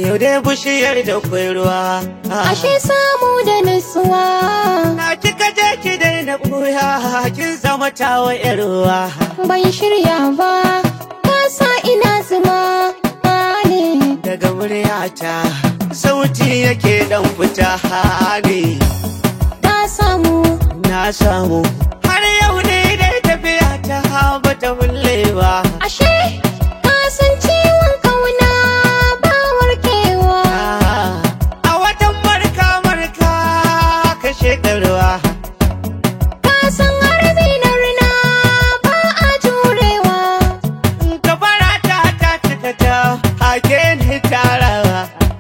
yau dai bushiyar da kwai ruwa. Ashe samu da nutsuwa. Na kika je ki daina ɓuya, kin zama tawa ƴar ruwa. Ban shirya ba, ka sa ina zuma ne. Daga muryata sauti yake dan fita ne. Ka samu, na samu, har yau ne dai tafiya ta ba ta bulle ba. ashe ka san ciwon kauna ba warkewa. A watan marka kashe ɗarwa. Ka san harbi na rina ba a jurewa. Gabara ta cika ta hake ni tarawa.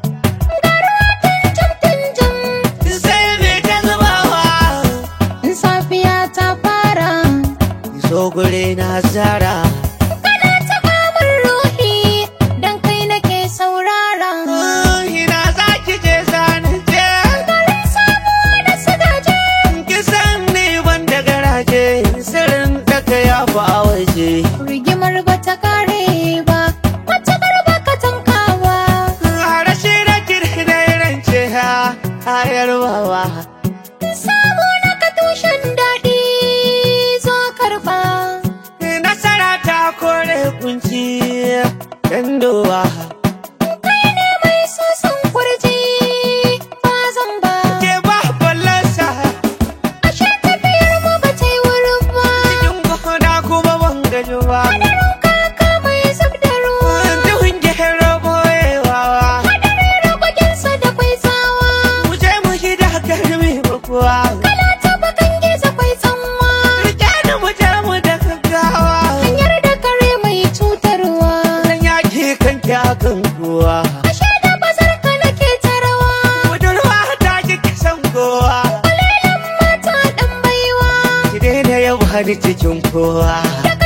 Tanjam Sai me ta zubawa. safiya ta fara. Zo gure na zara. Kana taɓa min ruhi dan kai nake saurara. Ina za ki je zani je. Garin samuwa da sadaje. Ki san ni ban da garaje. Sirrin daga ya fi a waje. Rigimar ba ta kare ba, wata garba ka tankawa. Harashi da kirki da rance hayar wawa. Samu na ka tushen daɗi zo karɓa. Nasara ta kore kunci dandowa. Kai ne mai sosan kurji ba zan ba. Ke ba ballansa Ashe tafiyar mu ba ta yi wurin ba. cikin gona kuma ban gaji ba. Hadarin kaka mai zub da ruwa. Duhun gero boyewa. Hadari ragoginsa da kwai tsawa. Mu je mu gida garmi bakuwa. Kala ta bakan gizo kwai tsanwa. Rike ni mu je mu da gaggawa. Hanyar da kare mai cutarwa. Dan yaki kan kyakan kowa. Ashe da bazar ka nake tarawa. Budurwa ta ki kisan kowa. Kwalelan mata ɗan baiwa. Ki daina yau har cikin kowa. Da